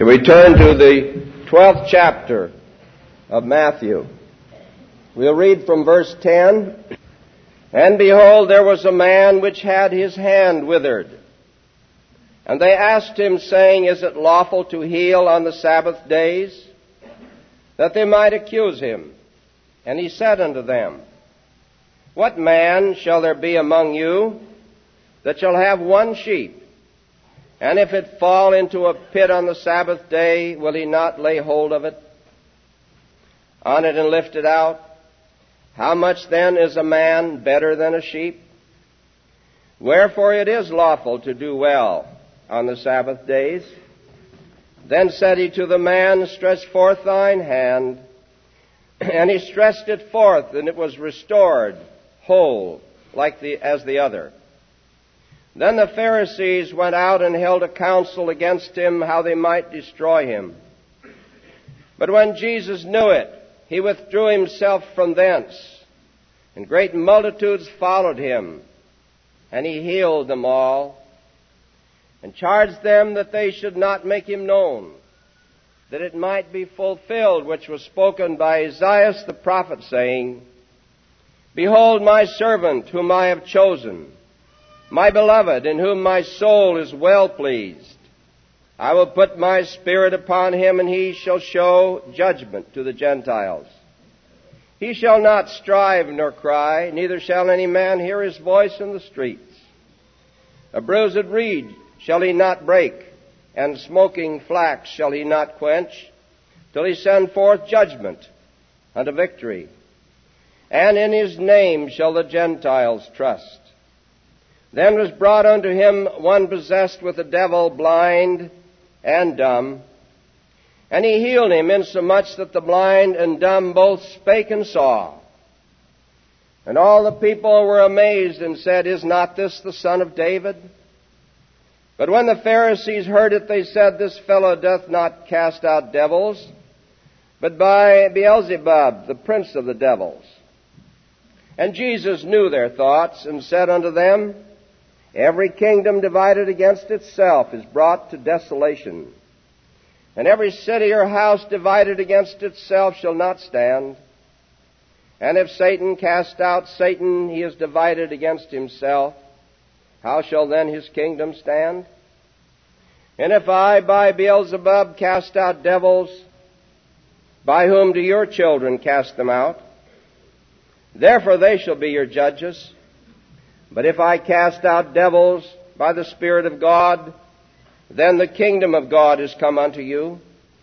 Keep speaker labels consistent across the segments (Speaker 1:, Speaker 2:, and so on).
Speaker 1: Shall we turn to the 12th chapter of Matthew? We'll read from verse 10. And behold, there was a man which had his hand withered. And they asked him, saying, Is it lawful to heal on the Sabbath days? That they might accuse him. And he said unto them, What man shall there be among you that shall have one sheep? And if it fall into a pit on the Sabbath day, will he not lay hold of it on it and lift it out? How much then is a man better than a sheep? Wherefore it is lawful to do well on the Sabbath days. Then said he to the man, Stretch forth thine hand. And he stretched it forth, and it was restored whole, as the other. Then the Pharisees went out and held a council against him, how they might destroy him. But when Jesus knew it, he withdrew himself from thence, and great multitudes followed him, and he healed them all, and charged them that they should not make him known, that it might be fulfilled which was spoken by Isaiah the prophet, saying, Behold my servant whom I have chosen, my beloved, in whom my soul is well pleased. I will put my Spirit upon him, and he shall show judgment to the Gentiles. He shall not strive nor cry, neither shall any man hear his voice in the streets. A bruised reed shall he not break, and smoking flax shall he not quench, till he send forth judgment unto victory. And in his name shall the Gentiles trust. Then was brought unto him one possessed with a devil, blind and dumb. And he healed him, insomuch that the blind and dumb both spake and saw. And all the people were amazed, and said, Is not this the Son of David? But when the Pharisees heard it, they said, This fellow doth not cast out devils, but by Beelzebub, the prince of the devils. And Jesus knew their thoughts, and said unto them, Every kingdom divided against itself is brought to desolation, and every city or house divided against itself shall not stand. And if Satan cast out Satan, he is divided against himself. How shall then his kingdom stand? And if I by Beelzebub cast out devils, by whom do your children cast them out? Therefore they shall be your judges. But if I cast out devils by the Spirit of God, then the kingdom of God is come unto you.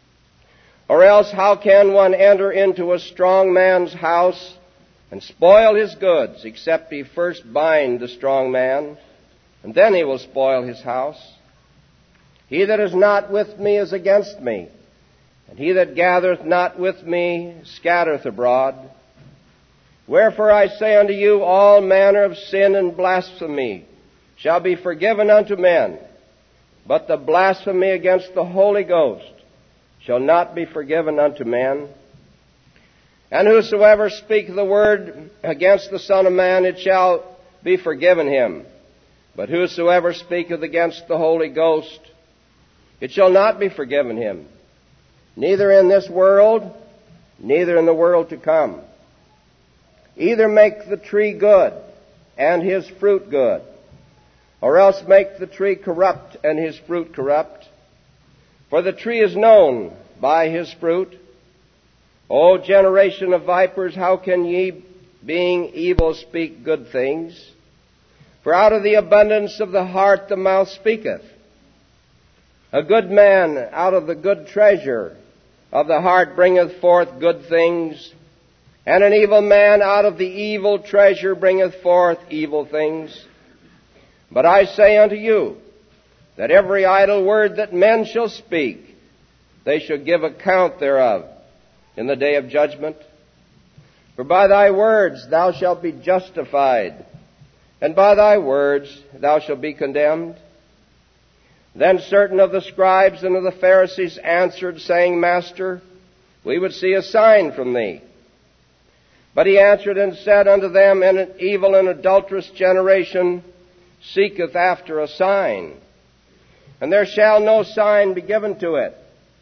Speaker 1: Or else how can one enter into a strong man's house and spoil his goods, except he first bind the strong man, and then he will spoil his house? He that is not with me is against me, and he that gathereth not with me scattereth abroad. Wherefore I say unto you, all manner of sin and blasphemy shall be forgiven unto men, but the blasphemy against the Holy Ghost shall not be forgiven unto men. And whosoever speaketh the word against the Son of Man, it shall be forgiven him. But whosoever speaketh against the Holy Ghost, it shall not be forgiven him, neither in this world, neither in the world to come. Either make the tree good, and his fruit good, or else make the tree corrupt, and his fruit corrupt. For the tree is known by his fruit. O generation of vipers, how can ye, being evil, speak good things? For out of the abundance of the heart the mouth speaketh. A good man out of the good treasure of the heart bringeth forth good things, and an evil man out of the evil treasure bringeth forth evil things. But I say unto you, that every idle word that men shall speak, they shall give account thereof in the day of judgment. For by thy words thou shalt be justified, and by thy words thou shalt be condemned. Then certain of the scribes and of the Pharisees answered, saying, Master, we would see a sign from thee. But he answered and said unto them, An evil and adulterous generation seeketh after a sign, and there shall no sign be given to it,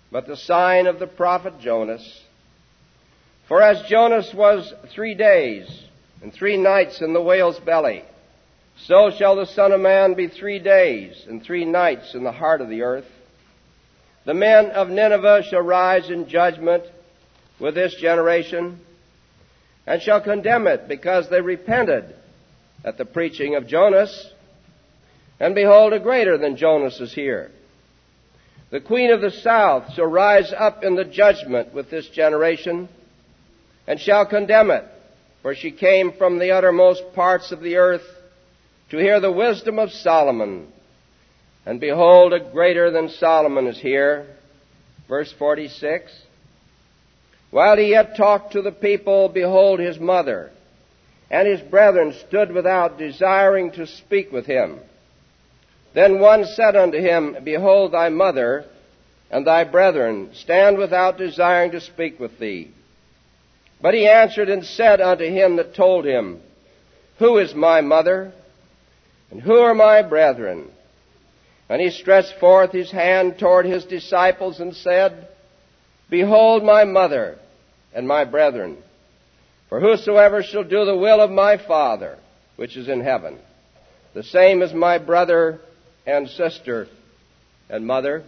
Speaker 1: but the sign of the prophet Jonas. For as Jonas was 3 days and 3 nights in the whale's belly, so shall the Son of Man be 3 days and 3 nights in the heart of the earth. The men of Nineveh shall rise in judgment with this generation, and shall condemn it, because they repented at the preaching of Jonas. And behold, a greater than Jonas is here. The queen of the south shall rise up in the judgment with this generation, and shall condemn it, for she came from the uttermost parts of the earth to hear the wisdom of Solomon. And behold, a greater than Solomon is here. Verse 46. While he yet talked to the people, behold, his mother and his brethren stood without, desiring to speak with him. Then one said unto him, Behold, thy mother and thy brethren stand without, desiring to speak with thee. But he answered and said unto him that told him, Who is my mother, and who are my brethren? And he stretched forth his hand toward his disciples and said, Behold my mother and my brethren. For whosoever shall do the will of my Father, which is in heaven, the same is my brother and sister and mother.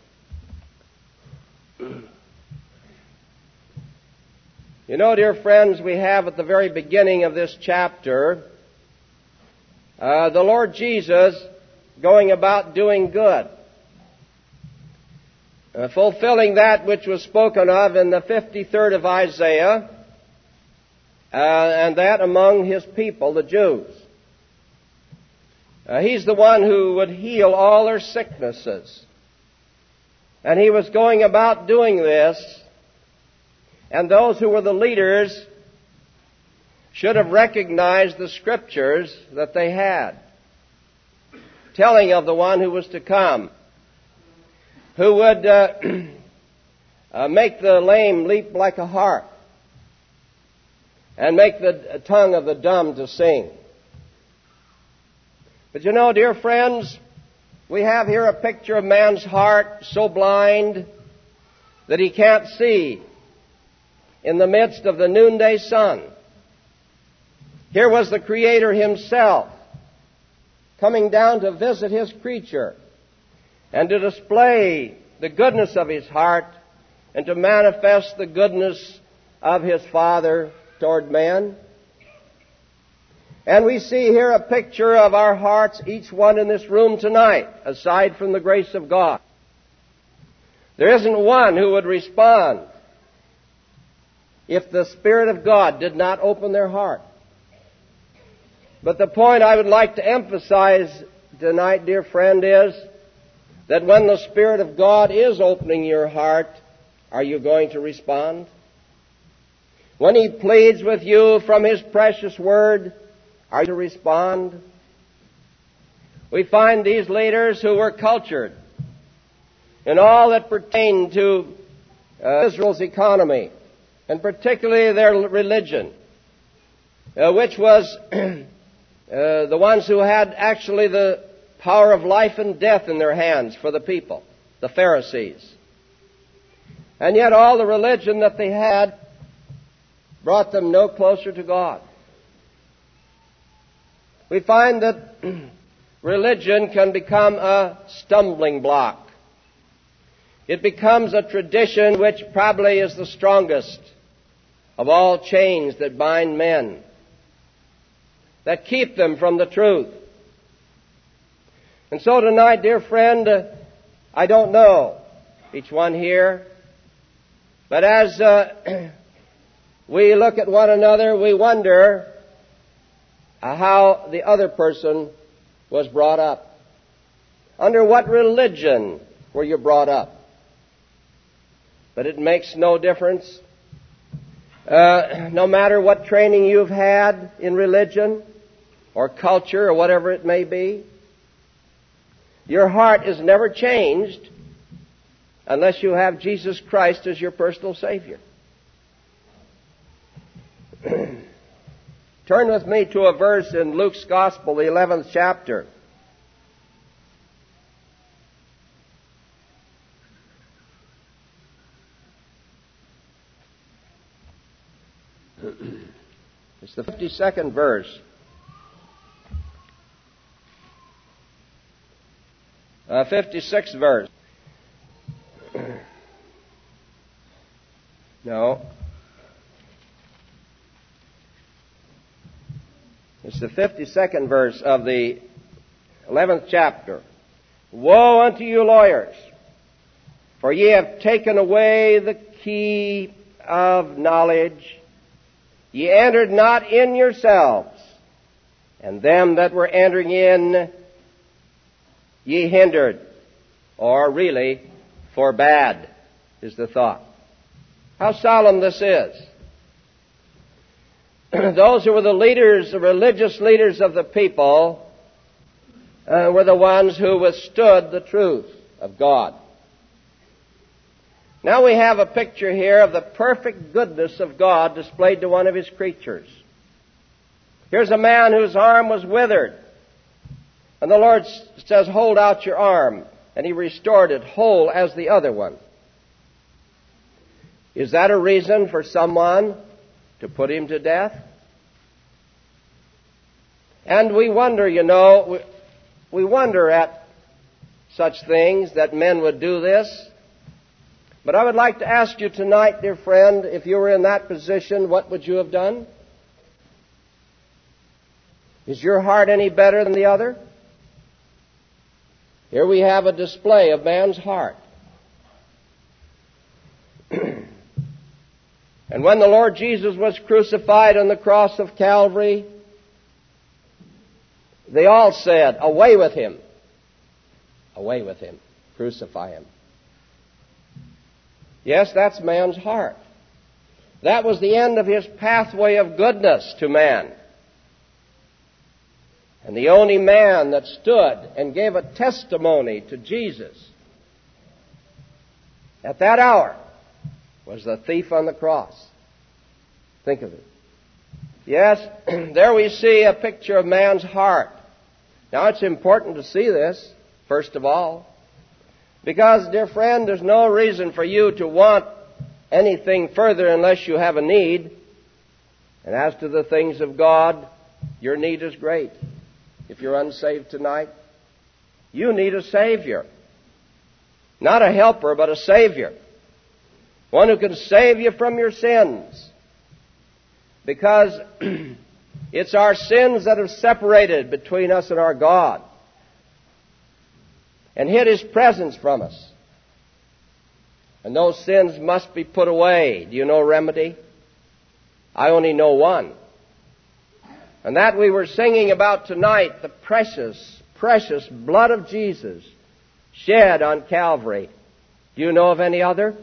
Speaker 1: You know, dear friends, we have at the very beginning of this chapter the Lord Jesus going about doing good, fulfilling that which was spoken of in the 53rd of Isaiah, and that among his people, the Jews. He's the one who would heal all their sicknesses. And he was going about doing this, and those who were the leaders should have recognized the scriptures that they had, telling of the one who was to come, who would make the lame leap like a harp, and make the tongue of the dumb to sing. But you know, dear friends, we have here a picture of man's heart so blind that he can't see in the midst of the noonday sun. Here was the Creator himself coming down to visit his creature and to display the goodness of his heart and to manifest the goodness of his Father toward man. And we see here a picture of our hearts, each one in this room tonight, aside from the grace of God. There isn't one who would respond if the Spirit of God did not open their heart. But the point I would like to emphasize tonight, dear friend, is that when the Spirit of God is opening your heart, are you going to respond? When He pleads with you from His precious Word, are you to respond? We find these leaders who were cultured in all that pertained to Israel's economy, and particularly their religion, which was the ones who had actually the power of life and death in their hands for the people, the Pharisees. And yet all the religion that they had brought them no closer to God. We find that religion can become a stumbling block. It becomes a tradition which probably is the strongest of all chains that bind men, that keep them from the truth. And so tonight, dear friend, I don't know each one here, but as we look at one another, we wonder how the other person was brought up. Under what religion were you brought up? But it makes no difference. No matter what training you've had in religion or culture or whatever it may be, your heart is never changed unless you have Jesus Christ as your personal Savior. Turn with me to a verse in Luke's Gospel, the 11th chapter. It's the 52nd verse. 56th verse. No. It's the 52nd verse of the 11th chapter. Woe unto you lawyers, for ye have taken away the key of knowledge. Ye entered not in yourselves, and them that were entering in ye hindered, or really forbade, is the thought. How solemn this is. Those who were the leaders, the religious leaders of the people, were the ones who withstood the truth of God. Now we have a picture here of the perfect goodness of God displayed to one of His creatures. Here's a man whose arm was withered. And the Lord says, hold out your arm. And He restored it whole as the other one. Is that a reason for someone to put him to death? And we wonder, we wonder at such things that men would do this. But I would like to ask you tonight, dear friend, if you were in that position, what would you have done? Is your heart any better than the other? Here we have a display of man's heart. And when the Lord Jesus was crucified on the cross of Calvary, they all said, away with Him. Away with Him. Crucify Him. Yes, that's man's heart. That was the end of his pathway of goodness to man. And the only man that stood and gave a testimony to Jesus at that hour was the thief on the cross. Think of it. Yes, there we see a picture of man's heart. Now, it's important to see this, first of all, because, dear friend, there's no reason for you to want anything further unless you have a need. And as to the things of God, your need is great. If you're unsaved tonight, you need a Savior. Not a helper, but a Savior. One who can save you from your sins. Because it's our sins that have separated between us and our God and hid His presence from us. And those sins must be put away. Do you know a remedy? I only know one. And that we were singing about tonight, the precious, precious blood of Jesus shed on Calvary. Do you know of any other?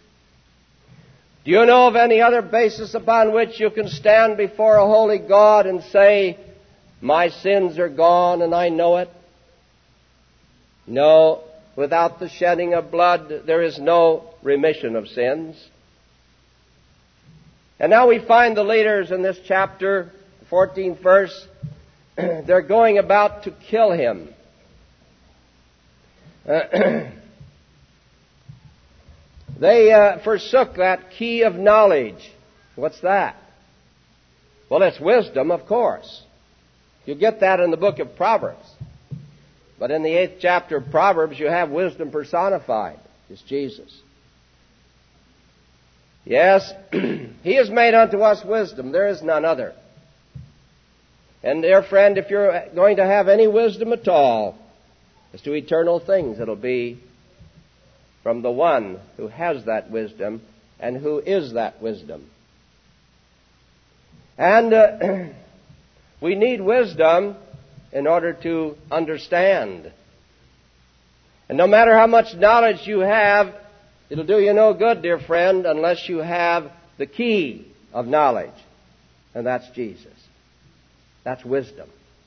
Speaker 1: Do you know of any other basis upon which you can stand before a holy God and say, my sins are gone and I know it? No, without the shedding of blood, there is no remission of sins. And now we find the leaders in this chapter, 14th verse, they're going about to kill him. They forsook that key of knowledge. What's that? Well, it's wisdom, of course. You get that in the book of Proverbs. But in the 8th chapter of Proverbs, you have wisdom personified. It's Jesus. Yes, He has made unto us wisdom. There is none other. And dear friend, if you're going to have any wisdom at all as to eternal things, it'll be from the one who has that wisdom and who is that wisdom. And we need wisdom in order to understand. And no matter how much knowledge you have, it'll do you no good, dear friend, unless you have the key of knowledge. And that's Jesus. That's wisdom.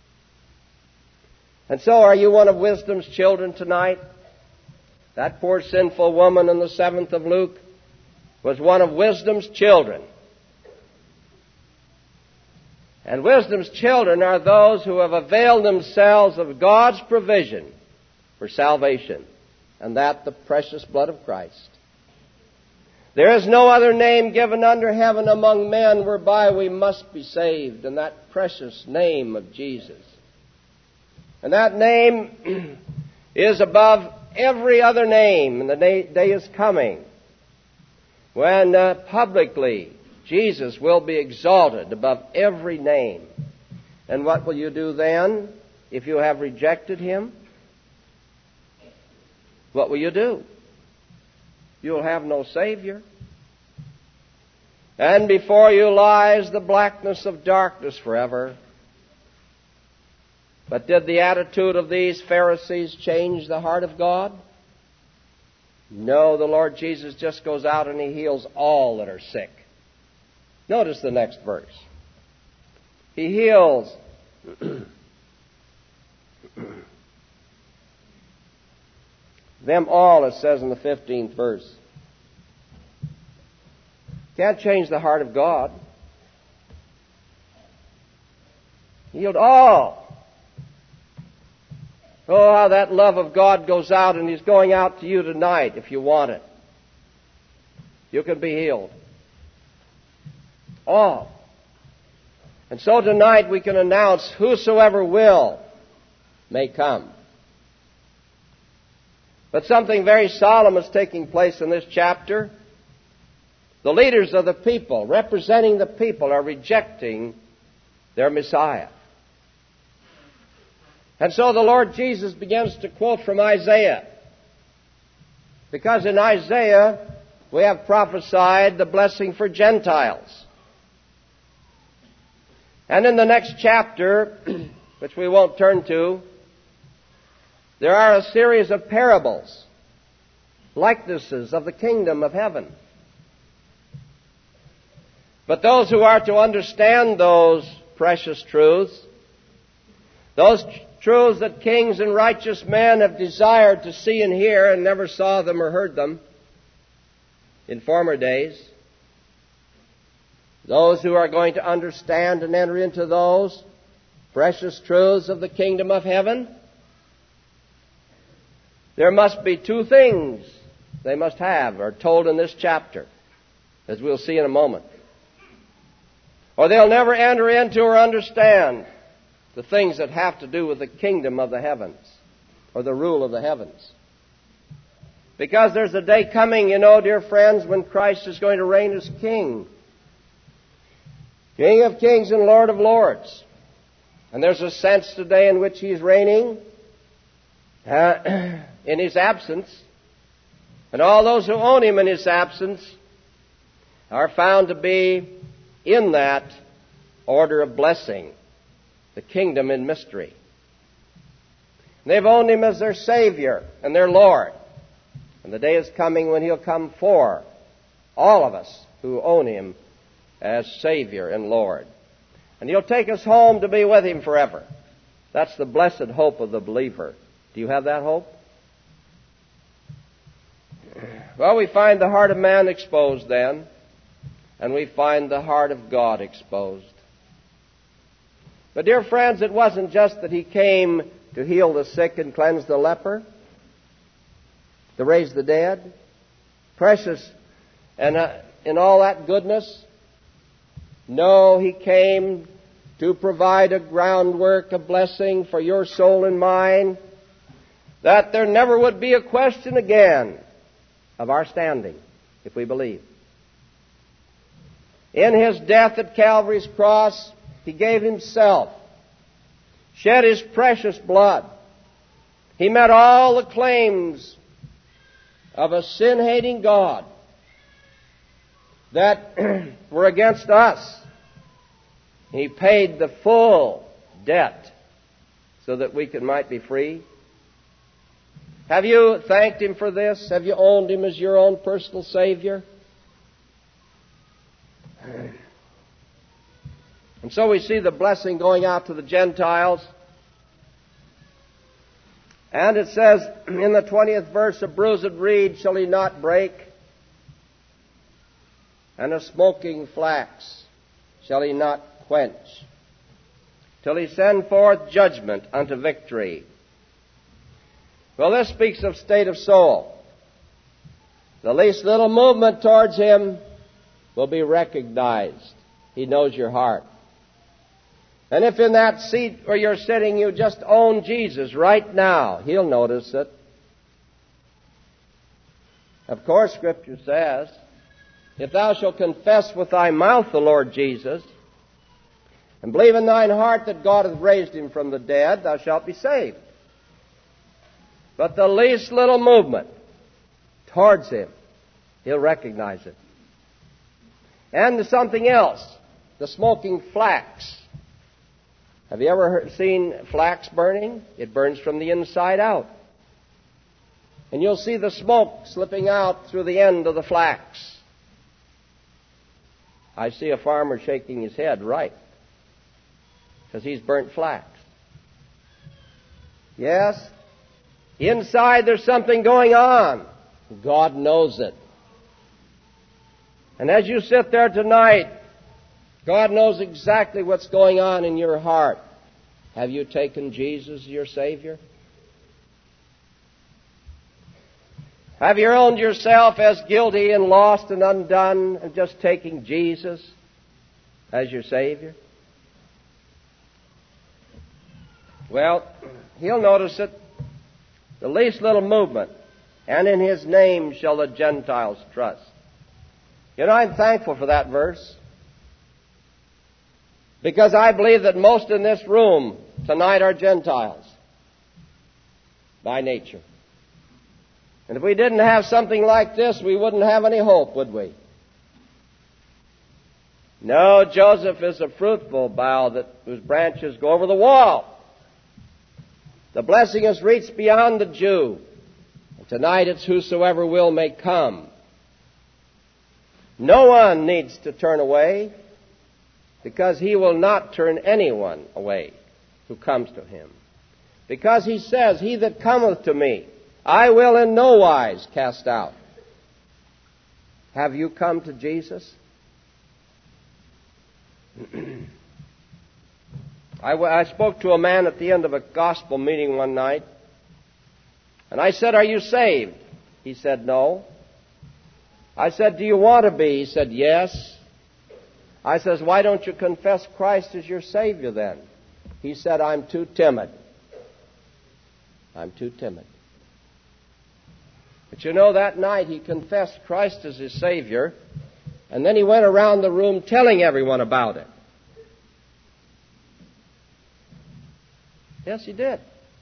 Speaker 1: And so, are you one of wisdom's children tonight? That poor sinful woman in the 7th of Luke was one of wisdom's children. And wisdom's children are those who have availed themselves of God's provision for salvation, and that the precious blood of Christ. There is no other name given under heaven among men whereby we must be saved, than that precious name of Jesus. And that name is above every other name, and the day is coming when publicly Jesus will be exalted above every name. And what will you do then if you have rejected Him? What will you do? You'll have no Savior. And before you lies the blackness of darkness forever. But did the attitude of these Pharisees change the heart of God? No, the Lord Jesus just goes out and He heals all that are sick. Notice the next verse. He heals them all, it says in the 15th verse. Can't change the heart of God. He healed all. Oh, how that love of God goes out, and He's going out to you tonight if you want it. You can be healed. All. And so tonight we can announce, whosoever will may come. But something very solemn is taking place in this chapter. The leaders of the people, representing the people, are rejecting their Messiah. And so the Lord Jesus begins to quote from Isaiah. Because in Isaiah we have prophesied the blessing for Gentiles. And in the next chapter, which we won't turn to, there are a series of parables, likenesses of the kingdom of heaven. But those who are to understand those precious truths, those truths that kings and righteous men have desired to see and hear and never saw them or heard them in former days, those who are going to understand and enter into those precious truths of the kingdom of heaven, there must be two things they must have, are told in this chapter, as we'll see in a moment. Or they'll never enter into or understand the things that have to do with the kingdom of the heavens, or the rule of the heavens. Because there's a day coming, you know, dear friends, when Christ is going to reign as King. King of kings and Lord of lords. And there's a sense today in which He's reigning in His absence. And all those who own Him in His absence are found to be in that order of blessing, the kingdom in mystery. They've owned Him as their Savior and their Lord. And the day is coming when He'll come for all of us who own Him as Savior and Lord. And He'll take us home to be with Him forever. That's the blessed hope of the believer. Do you have that hope? Well, we find the heart of man exposed then, and we find the heart of God exposed. But dear friends, it wasn't just that He came to heal the sick and cleanse the leper, to raise the dead, precious and in all that goodness. No, He came to provide a groundwork, a blessing for your soul and mine, that there never would be a question again of our standing, if we believe. In His death at Calvary's cross, He gave Himself, shed His precious blood. He met all the claims of a sin-hating God that were against us. He paid the full debt so that we might be free. Have you thanked Him for this? Have you owned Him as your own personal Savior? And so we see the blessing going out to the Gentiles. And it says in the 20th verse, a bruised reed shall He not break, and a smoking flax shall He not quench, till He send forth judgment unto victory. Well, this speaks of state of soul. The least little movement towards Him will be recognized. He knows your heart. And if in that seat where you're sitting you just own Jesus right now, He'll notice it. Of course, Scripture says, if thou shalt confess with thy mouth the Lord Jesus, and believe in thine heart that God hath raised Him from the dead, thou shalt be saved. But the least little movement towards Him, He'll recognize it. And something else, the smoking flax. Have you ever seen flax burning? It burns from the inside out. And you'll see the smoke slipping out through the end of the flax. I see a farmer shaking his head, right, because he's burnt flax. Yes, inside there's something going on. God knows it. And as you sit there tonight, God knows exactly what's going on in your heart. Have you taken Jesus as your Savior? Have you owned yourself as guilty and lost and undone and just taking Jesus as your Savior? Well, He'll notice it. The least little movement. And in His name shall the Gentiles trust. You know, I'm thankful for that verse. Because I believe that most in this room tonight are Gentiles. By nature. And if we didn't have something like this, we wouldn't have any hope, would we? No, Joseph is a fruitful bough whose branches go over the wall. The blessing has reached beyond the Jew. And tonight it's whosoever will may come. No one needs to turn away, because He will not turn anyone away who comes to Him. Because He says, He that cometh to me, I will in no wise cast out. Have you come to Jesus? I spoke to a man at the end of a gospel meeting one night, and I said, are you saved? He said, no. I said, do you want to be? He said, yes. I says, why don't you confess Christ as your Savior then? He said, I'm too timid. I'm too timid. But you know, that night he confessed Christ as his Savior, and then he went around the room telling everyone about it. Yes, he did.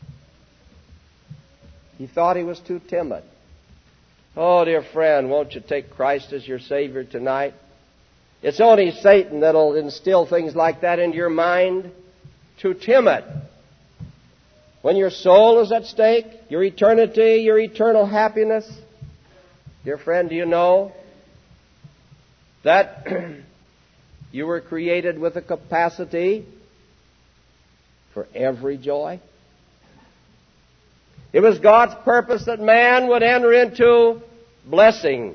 Speaker 1: He thought he was too timid. Oh, dear friend, won't you take Christ as your Savior tonight? It's only Satan that'll instill things like that into your mind. Too timid. When your soul is at stake, your eternity, your eternal happiness, dear friend, do you know that you were created with a capacity for every joy? It was God's purpose that man would enter into blessing.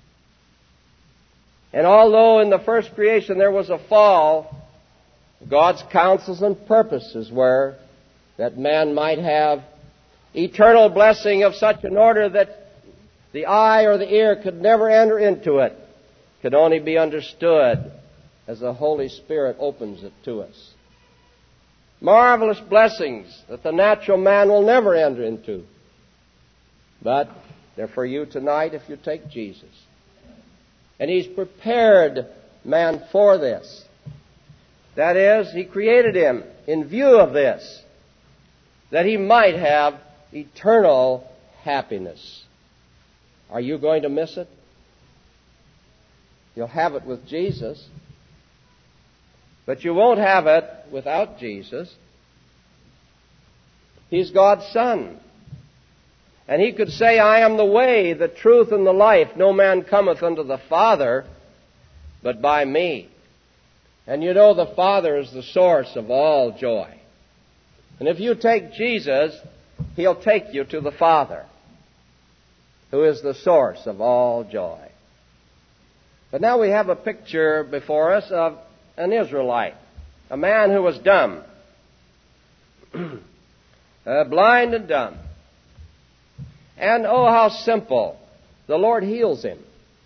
Speaker 1: And although in the first creation there was a fall, God's counsels and purposes were that man might have eternal blessing of such an order that the eye or the ear could never enter into it. It could only be understood as the Holy Spirit opens it to us. Marvelous blessings that the natural man will never enter into. But they're for you tonight if you take Jesus. And He's prepared man for this. That is, He created him in view of this, that he might have eternal happiness. Are you going to miss it? You'll have it with Jesus, but you won't have it without Jesus. He's God's Son. And He could say, I am the way, the truth, and the life. No man cometh unto the Father but by me. And you know the Father is the source of all joy. And if you take Jesus, He'll take you to the Father, who is the source of all joy. But now we have a picture before us of an Israelite, a man who was dumb, blind and dumb. And oh, how simple the Lord heals him.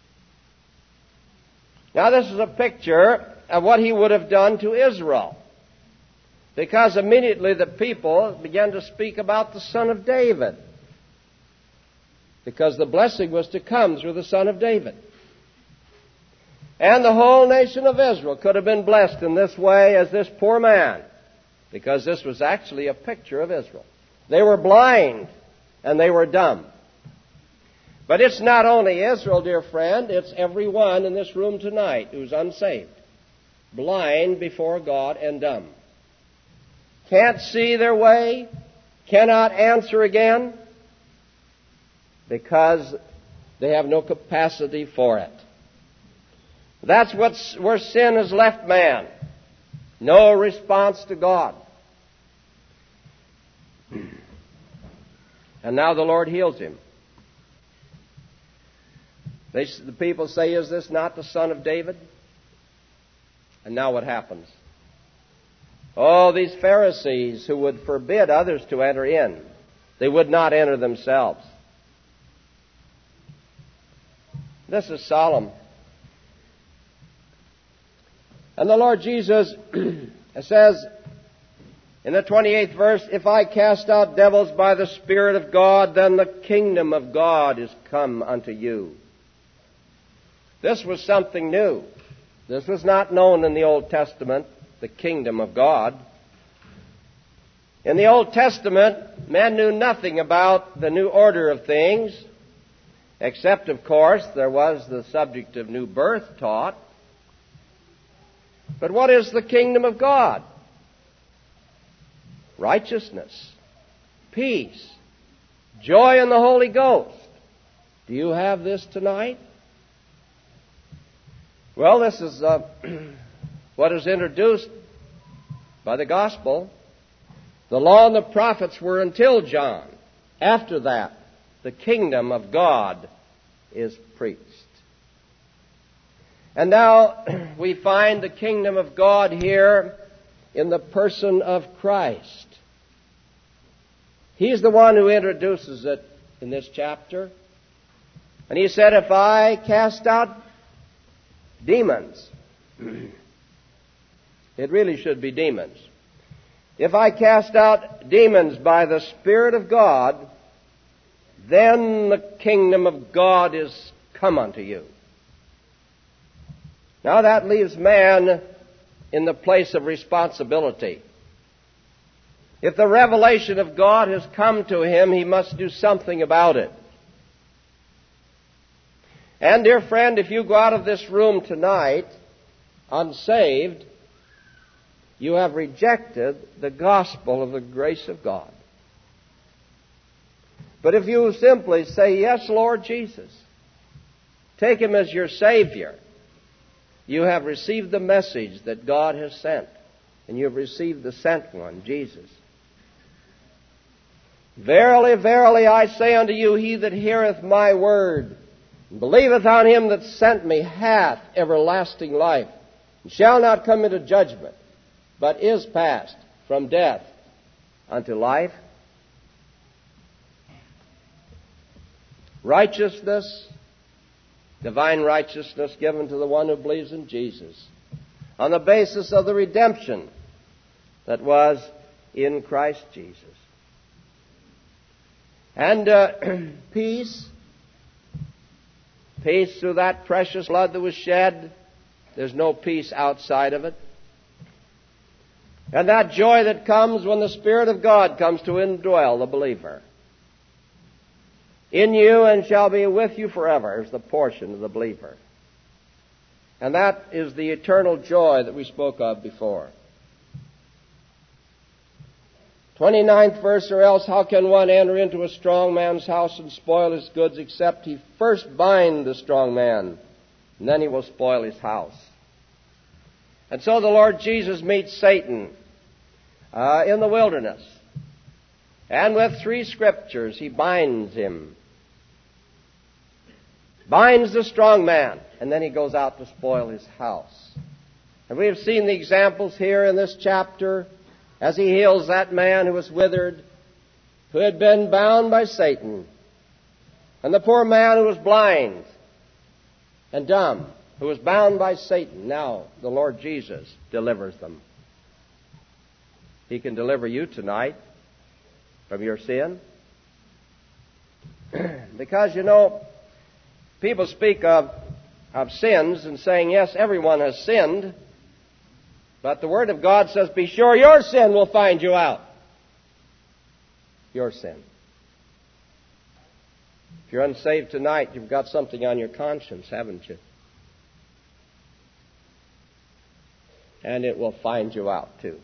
Speaker 1: Now this is a picture of what he would have done to Israel, because immediately the people began to speak about the Son of David, because the blessing was to come through the Son of David. And the whole nation of Israel could have been blessed in this way as this poor man, because this was actually a picture of Israel. They were blind and they were dumb. But it's not only Israel, dear friend, it's everyone in this room tonight who's unsaved, blind before God and dumb. Can't see their way, cannot answer again, because they have no capacity for it. That's where sin has left man. No response to God. And now the Lord heals him. The people say, "Is this not the Son of David?" And now what happens? Oh, these Pharisees who would forbid others to enter in, they would not enter themselves. This is solemn. And the Lord Jesus says in the 28th verse, "If I cast out devils by the Spirit of God, then the kingdom of God is come unto you." This was something new. This was not known in the Old Testament, the kingdom of God. In the Old Testament, men knew nothing about the new order of things, except, of course, there was the subject of new birth taught. But what is the kingdom of God? Righteousness, peace, joy in the Holy Ghost. Do you have this tonight? Well, this is what is introduced by the gospel. The law and the prophets were until John. After that, the kingdom of God is preached. And now we find the kingdom of God here in the person of Christ. He's the one who introduces it in this chapter. And he said, "If I cast out demons," it really should be demons. "If I cast out demons by the Spirit of God, then the kingdom of God is come unto you." Now that leaves man in the place of responsibility. If the revelation of God has come to him, he must do something about it. And, dear friend, if you go out of this room tonight unsaved, you have rejected the gospel of the grace of God. But if you simply say, "Yes, Lord Jesus," take Him as your Savior, you have received the message that God has sent, and you have received the sent one, Jesus. "Verily, verily, I say unto you, he that heareth my word, and believeth on him that sent me, hath everlasting life, and shall not come into judgment, but is passed from death unto life." Righteousness, divine righteousness given to the one who believes in Jesus, on the basis of the redemption that was in Christ Jesus. And peace through that precious blood that was shed. There's no peace outside of it. And that joy that comes when the Spirit of God comes to indwell the believer. "In you and shall be with you forever" is the portion of the believer. And that is the eternal joy that we spoke of before. 29th verse, "Or else how can one enter into a strong man's house and spoil his goods, except he first bind the strong man, and then he will spoil his house." And so the Lord Jesus meets Satan in the wilderness. And with 3 scriptures, he binds him. Binds the strong man, and then he goes out to spoil his house. And we have seen the examples here in this chapter as he heals that man who was withered, who had been bound by Satan. And the poor man who was blind and dumb, who was bound by Satan, now the Lord Jesus delivers them. He can deliver you tonight from your sin. Because, people speak of sins and saying, yes, everyone has sinned. But the Word of God says, be sure your sin will find you out. Your sin. If you're unsaved tonight, you've got something on your conscience, haven't you? And it will find you out, too.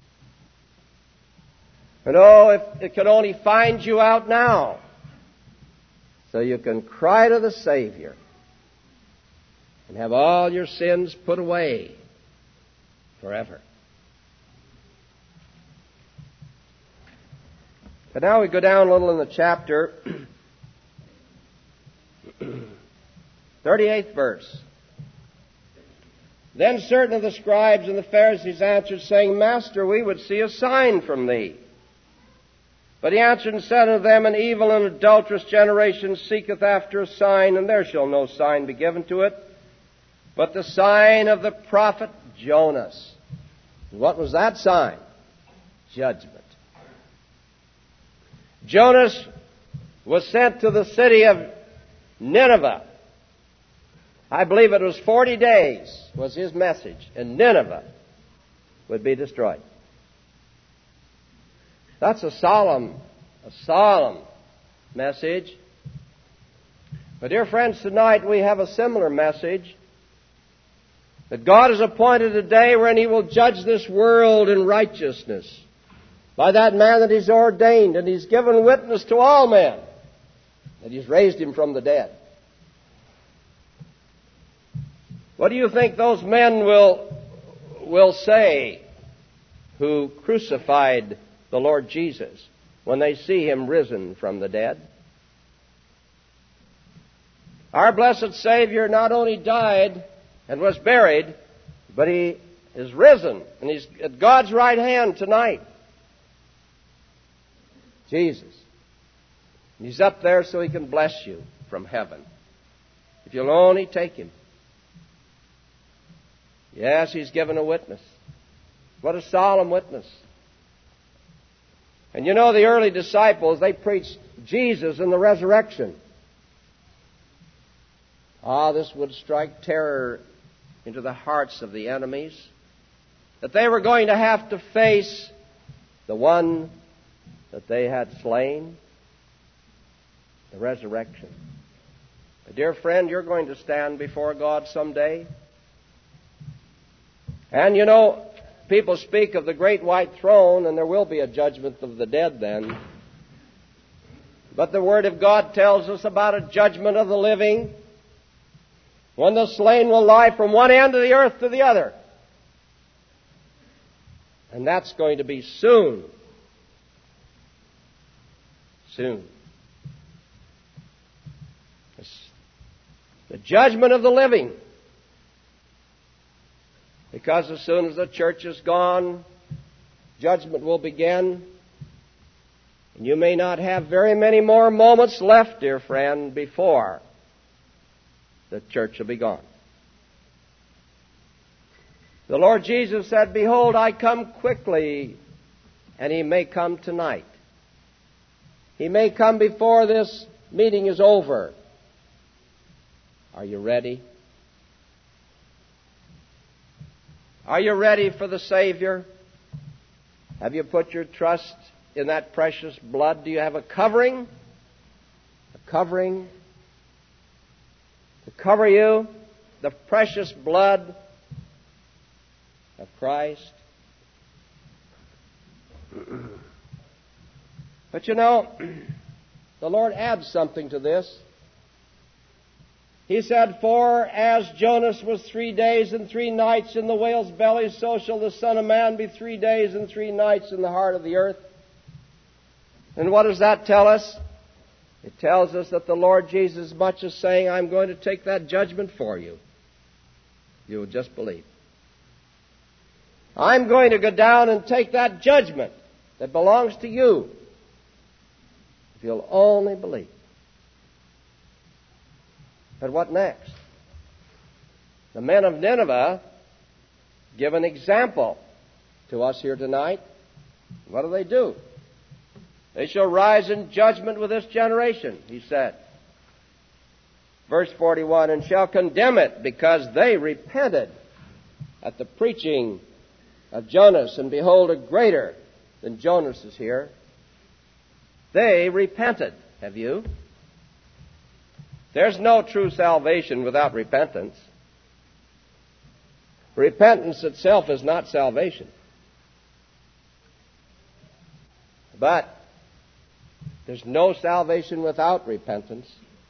Speaker 1: And if it can only find you out now, so you can cry to the Savior and have all your sins put away forever. But now we go down a little in the chapter, 38th verse. Then certain of the scribes and the Pharisees answered, saying, Master, we would see a sign from thee. But he answered and said unto them, An evil and adulterous generation seeketh after a sign, and there shall no sign be given to it, but the sign of the prophet Jonas. And what was that sign? Judgment. Jonas was sent to the city of Nineveh. I believe it was 40 days was his message, and Nineveh would be destroyed. That's a solemn message. But dear friends, tonight we have a similar message, that God has appointed a day when He will judge this world in righteousness by that man that He's ordained, and He's given witness to all men that He's raised Him from the dead. What do you think those men will say who crucified the Lord Jesus when they see Him risen from the dead? Our blessed Savior not only died and was buried, but He is risen, and He's at God's right hand tonight. Jesus. And He's up there so He can bless you from heaven, if you'll only take Him. Yes, He's given a witness. What a solemn witness. And the early disciples, they preached Jesus and the resurrection. This would strike terror into the hearts of the enemies, that they were going to have to face the one that they had slain, the resurrection. My dear friend, you're going to stand before God someday. And people speak of the great white throne, and there will be a judgment of the dead then. But the Word of God tells us about a judgment of the living, when the slain will lie from one end of the earth to the other. And that's going to be soon. Soon. It's the judgment of the living. Because as soon as the church is gone, judgment will begin. And you may not have very many more moments left, dear friend, before the church will be gone. The Lord Jesus said, Behold, I come quickly, and He may come tonight. He may come before this meeting is over. Are you ready? Are you ready for the Savior? Have you put your trust in that precious blood? Do you have a covering? A covering to cover you? The precious blood of Christ? But the Lord adds something to this. He said, For as Jonas was 3 days and 3 nights in the whale's belly, so shall the Son of Man be 3 days and 3 nights in the heart of the earth. And what does that tell us? It tells us that the Lord Jesus much is saying, I'm going to take that judgment for you. You will just believe. I'm going to go down and take that judgment that belongs to you, if you'll only believe. But what next? The men of Nineveh give an example to us here tonight. What do? They shall rise in judgment with this generation, he said. Verse 41, and shall condemn it because they repented at the preaching of Jonas, and behold, a greater than Jonas is here. They repented. Have you? There's no true salvation without repentance. Repentance itself is not salvation. But there's no salvation without repentance.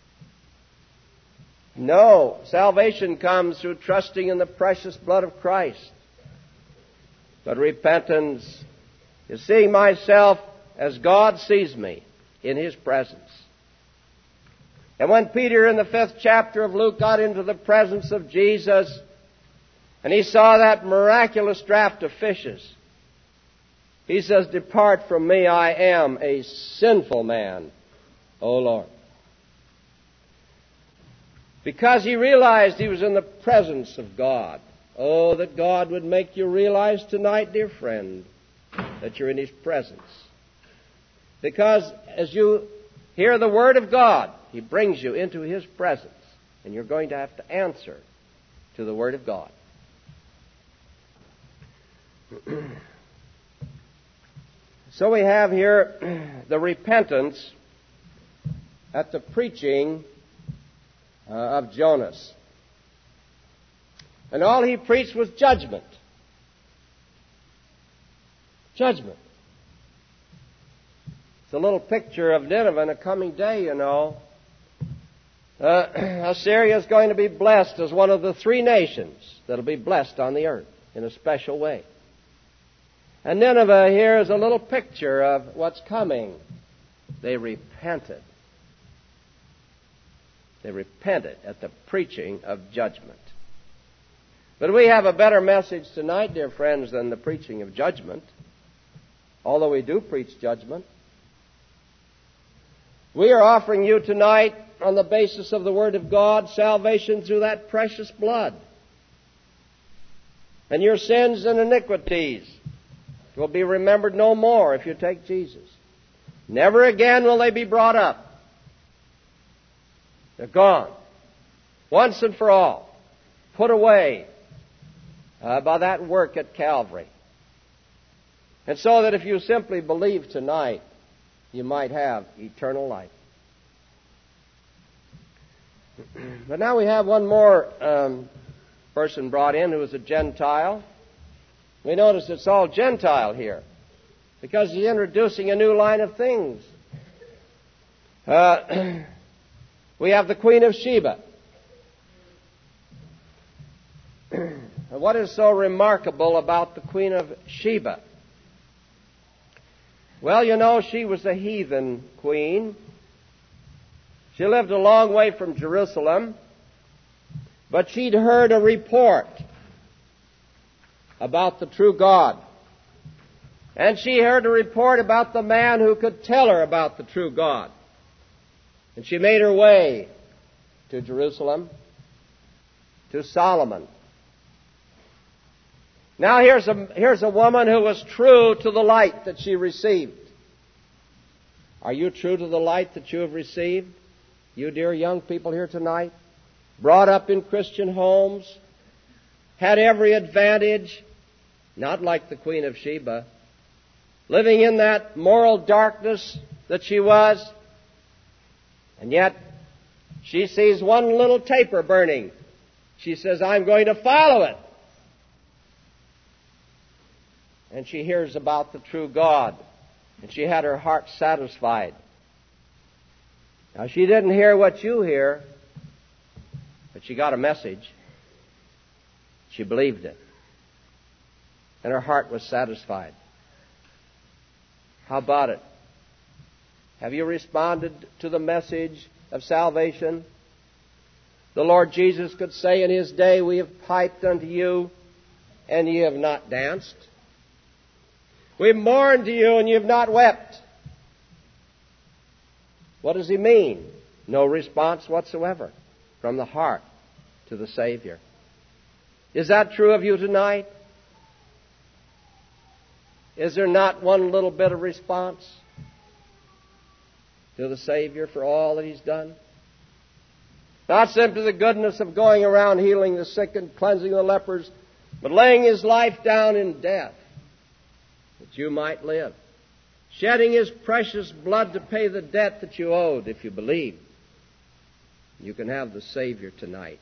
Speaker 1: No, salvation comes through trusting in the precious blood of Christ. But repentance is seeing myself as God sees me in His presence. And when Peter in the 5th chapter of Luke got into the presence of Jesus and he saw that miraculous draught of fishes, he says, depart from me, I am a sinful man, O Lord. Because he realized he was in the presence of God. Oh, that God would make you realize tonight, dear friend, that you're in His presence. Because as you hear the Word of God, He brings you into His presence. And you're going to have to answer to the Word of God. So we have here the repentance at the preaching of Jonas. And all he preached was judgment. Judgment. It's a little picture of Nineveh in a coming day, you know. Assyria is going to be blessed as one of the 3 nations that will be blessed on the earth in a special way. And Nineveh here is a little picture of what's coming. They repented. They repented at the preaching of judgment. But we have a better message tonight, dear friends, than the preaching of judgment. Although we do preach judgment. We are offering you tonight, on the basis of the Word of God, salvation through that precious blood. And your sins and iniquities will be remembered no more if you take Jesus. Never again will they be brought up. They're gone. Once and for all. Put away by that work at Calvary. And so that if you simply believe tonight, you might have eternal life. But now we have one more person brought in who is a Gentile. We notice it's all Gentile here because he's introducing a new line of things. We have the Queen of Sheba. What is so remarkable about the Queen of Sheba? Well, you know, she was a heathen queen. She lived a long way from Jerusalem, but she'd heard a report about the true God. And she heard a report about the man who could tell her about the true God. And she made her way to Jerusalem, to Solomon. Now here's a woman who was true to the light that she received. Are you true to the light that you have received? You dear young people here tonight, brought up in Christian homes, had every advantage, not like the Queen of Sheba, living in that moral darkness that she was, and yet she sees one little taper burning. She says, I'm going to follow it. And she hears about the true God, and she had her heart satisfied. Now, she didn't hear what you hear, but she got a message. She believed it. And her heart was satisfied. How about it? Have you responded to the message of salvation? The Lord Jesus could say in His day, we have piped unto you, and ye have not danced. We have mourned to you, and ye have not wept. What does He mean? No response whatsoever. from the heart to the Savior. Is that true of you tonight? Is there not one little bit of response to the Savior for all that He's done? Not simply the goodness of going around healing the sick and cleansing the lepers, but laying His life down in death that you might live. Shedding His precious blood to pay the debt that you owed if you believe. You can have the Savior tonight.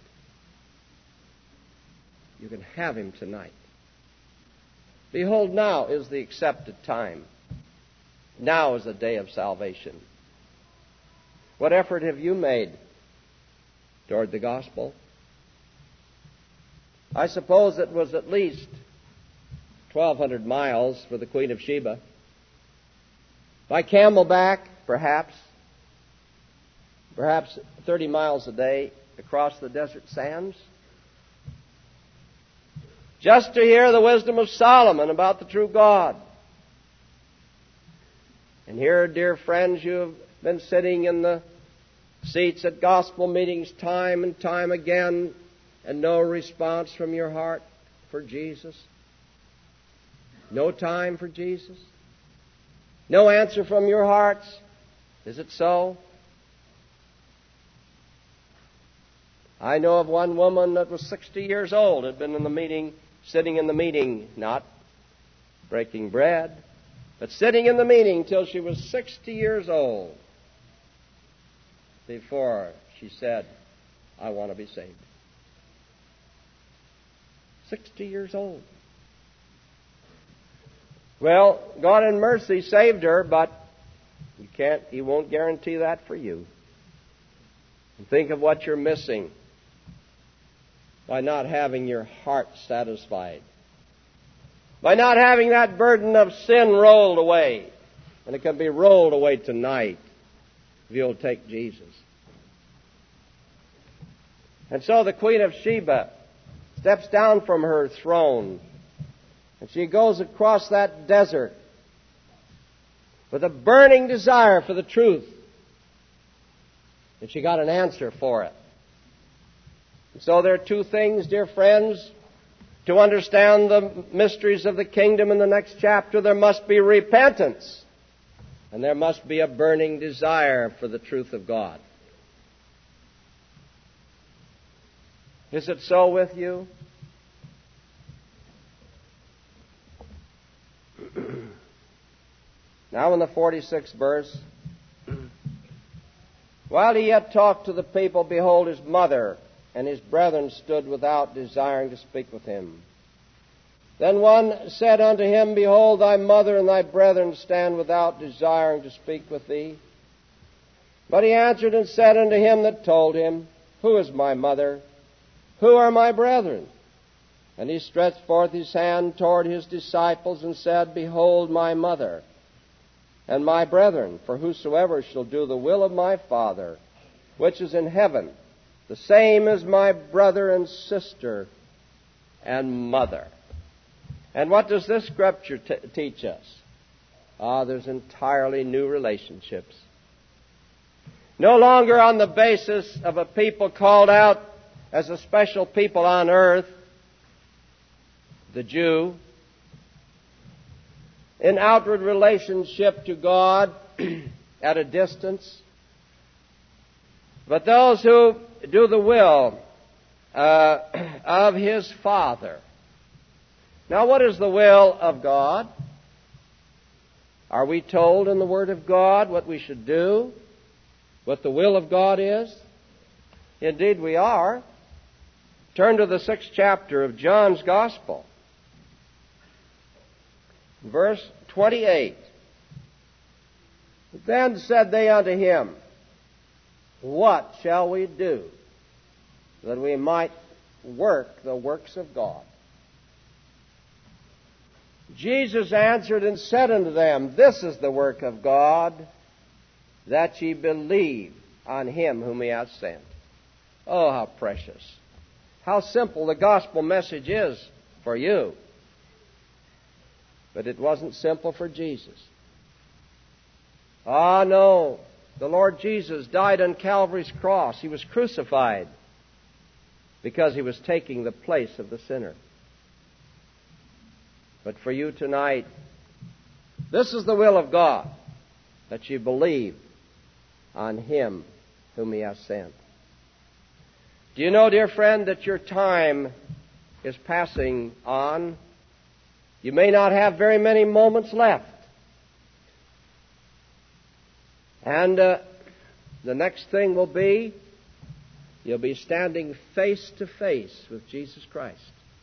Speaker 1: You can have Him tonight. Behold, now is the accepted time. Now is the day of salvation. What effort have you made toward the gospel? I suppose it was at least 1,200 miles for the Queen of Sheba. By camelback, perhaps 30 miles a day across the desert sands, just to hear the wisdom of Solomon about the true God. And here, dear friends, you have been sitting in the seats at gospel meetings time and time again, and no response from your heart for Jesus. No time for Jesus. No answer from your hearts. Is it so? I know of one woman that was 60 years old, had been in the meeting, sitting in the meeting, not breaking bread, but sitting in the meeting till she was 60 years old before she said, I want to be saved. 60 years old. Well, God in mercy saved her, but He won't guarantee that for you. And think of what you're missing by not having your heart satisfied, by not having that burden of sin rolled away. And it can be rolled away tonight if you'll take Jesus. And so the Queen of Sheba steps down from her throne, and she goes across that desert with a burning desire for the truth. And she got an answer for it. And so there are two things, dear friends. To understand the mysteries of the kingdom in the next chapter, there must be repentance. And there must be a burning desire for the truth of God. Is it so with you? Now in the 46th verse, while he yet talked to the people, behold, his mother and his brethren stood without, desiring to speak with him. Then one said unto him, Behold, thy mother and thy brethren stand without, desiring to speak with thee. But he answered and said unto him that told him, Who is my mother? Who are my brethren? And he stretched forth his hand toward his disciples and said, Behold my mother and my brethren, for whosoever shall do the will of my Father, which is in heaven, the same is my brother and sister and mother. And what does this scripture teach us? There's entirely new relationships. No longer on the basis of a people called out as a special people on earth, the Jew, in outward relationship to God at a distance, but those who do the will of His Father. Now, what is the will of God? Are we told in the Word of God what we should do? What the will of God is? Indeed, we are. Turn to the 6th chapter of John's Gospel. Verse 28. Then said they unto him, What shall we do that we might work the works of God? Jesus answered and said unto them, This is the work of God, that ye believe on Him whom He hath sent. Oh, how precious. How simple the gospel message is for you. But it wasn't simple for Jesus. No. The Lord Jesus died on Calvary's cross. He was crucified. because he was taking the place of the sinner. But for you tonight, this is the will of God, that you believe on him whom he has sent. Do you know, dear friend, that your time is passing on? You may not have very many moments left. And the next thing will be, you'll be standing face to face with Jesus Christ.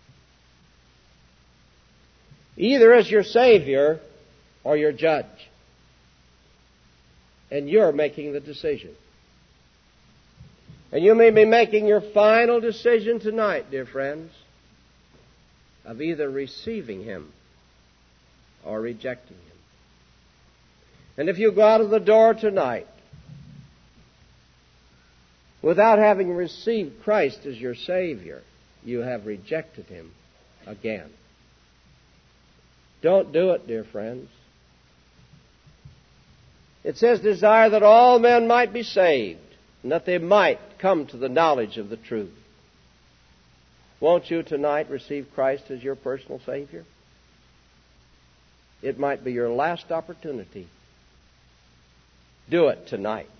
Speaker 1: Either as your Savior or your judge. And you're making the decision. And you may be making your final decision tonight, dear friends, of either receiving him or rejecting him. And if you go out of the door tonight without having received Christ as your Savior, you have rejected him again. Don't do it, dear friends. It says, desire that all men might be saved, and that they might come to the knowledge of the truth. Won't you tonight receive Christ as your personal Savior? It might be your last opportunity. Do it tonight.